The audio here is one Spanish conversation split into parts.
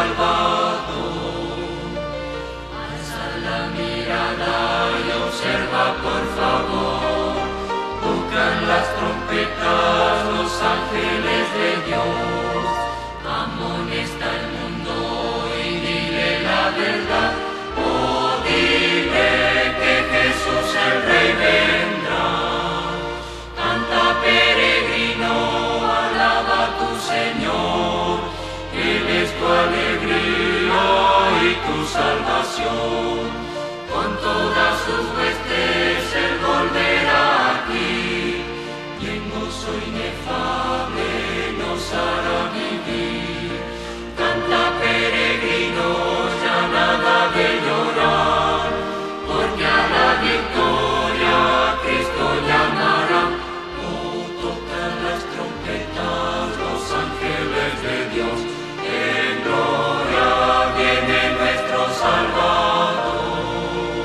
Salvador. Alza la mirada y observa por favor, tocan las trompetas los ángeles de Dios. Amonesta el mundo y dile la verdad, oh dile que Jesús el Rey vendrá. Canta peregrino, alaba a tu Señor, Él es tu alegría y tu salvación. Con todas sus huestes Él volverá aquí, y en gozo inefable nos hará vivir. Canta peregrino, ya nada de llorar, porque a la victoria Cristo llamará. Oh, tocan las trompetas los ángeles de Dios, en gloria viene nuestro Salvador.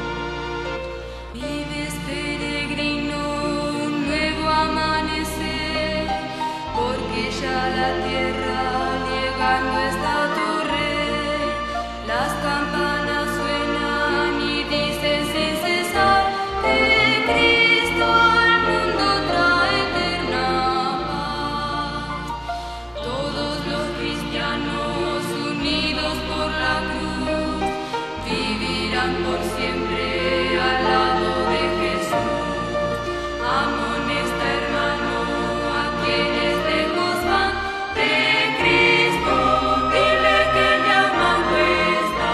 Vives peregrino, un nuevo amanecer, porque ya la tierra llegando está tu Rey. Las campanas suenan y dicen sin cesar que Cristo al mundo trae eterna paz. Todos los cristianos unidos por la cruz vivirán por siempre al lado de Jesús. Amonesta, hermano, a quienes lejos van de Cristo, dile que llaman está.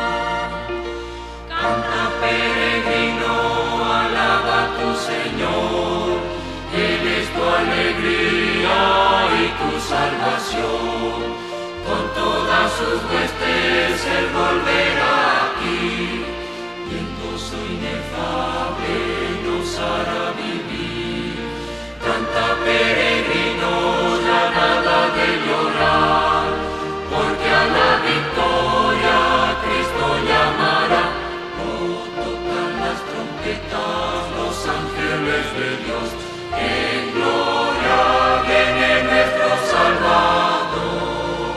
Canta peregrino, alaba a tu Señor, Él es tu alegría y tu salvación. Con todas sus huestes Él volverá aquí, y en gozo inefable nos hará vivir. Canta peregrino, ya nada de llorar, porque a la victoria Cristo llamará. Oh, tocan las trompetas los ángeles de Dios, en gloria viene nuestro Salvador.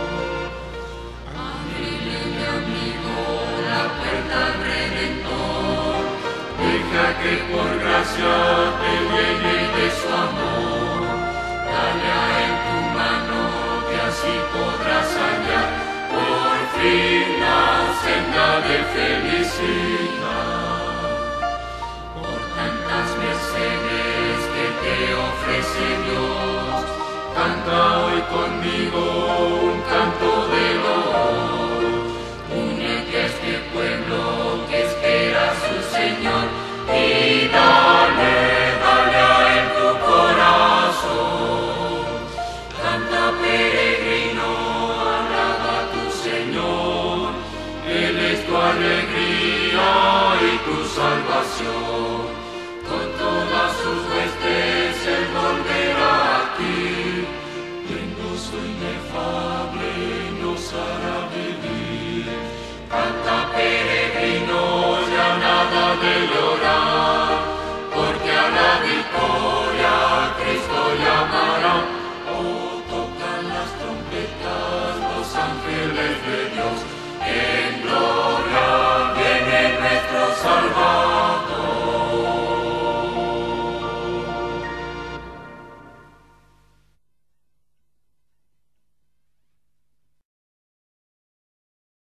Ábrele, mi amigo, la puerta al Redentor. Deja que por gracia te llene de su amor. Dale a él tu mano, que así podrás hallar por fin la senda de felicidad. Por tantas mercedes que te ofrece Dios, canta hoy conmigo un